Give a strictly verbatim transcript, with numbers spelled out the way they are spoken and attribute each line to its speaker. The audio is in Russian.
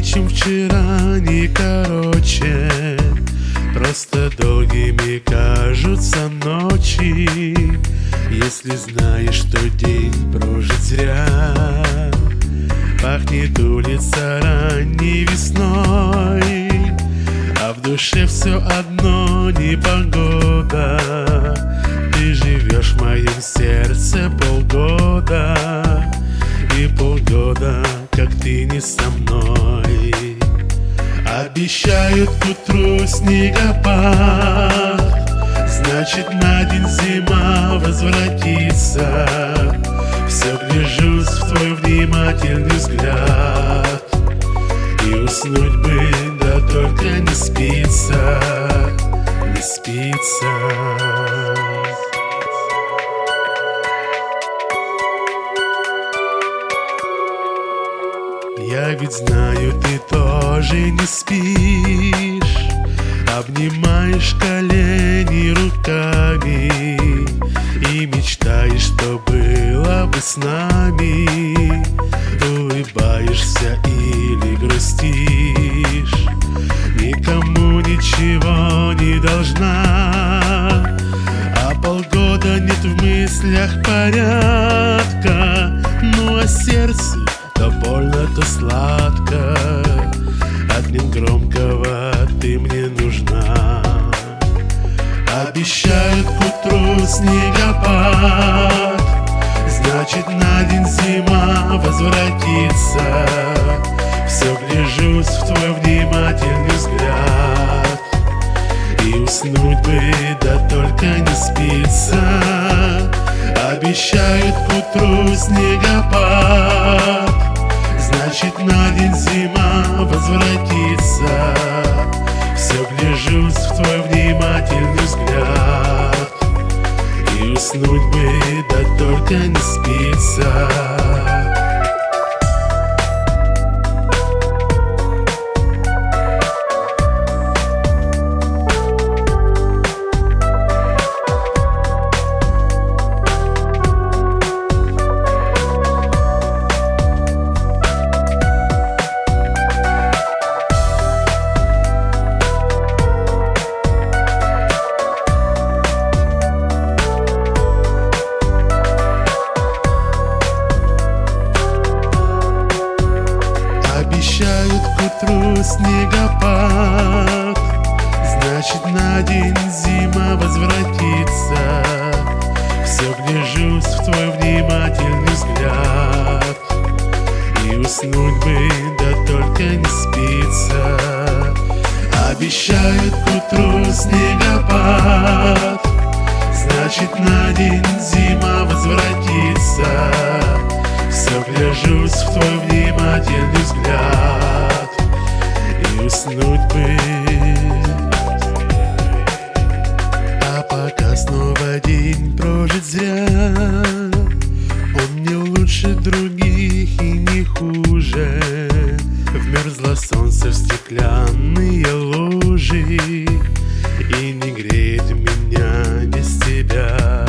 Speaker 1: чем вчера, не короче. Просто долгими кажутся ночи, если знаешь, что день прожит зря. Пахнет улица ранней весной, а в душе все одно непогода. Ты живешь в моем сердце полгода, и полгода, как ты не со мной. Обещают к утру снегопад, значит на день зима возвратится. Все гляжусь в твой внимательный взгляд, и уснуть бы, да только не спится, не спится. Я ведь знаю, ты тоже не спишь, обнимаешь колени руками и мечтаешь, что было бы с нами. Улыбаешься или грустишь, никому ничего не должна, а полгода нет в мыслях порядка. Ну а сердце то больно, то сладко, от громкого ты мне нужна. Обещают к утру снегопад, значит на день зима возвратится. Все гляжусь в твой внимательный взгляд, и уснуть бы, да только не спится. Обещают к утру снегопад, значит на день зима возвратится. Все гляжусь в твой внимательный взгляд, и уснуть бы, да только не спится. Обещают к утру снегопад, значит на день зима возвратится. Все гляжусь в твой внимательный взгляд, и уснуть бы, да только не спится. Обещают к утру снегопад, значит на день зима возвратится. Все гляжусь в твой внимательный взгляд, и уснуть бы. А пока снова день прожит зря, он не лучше других и не хуже. Вмерзло солнце в стеклянные лужи и не греет меня без тебя.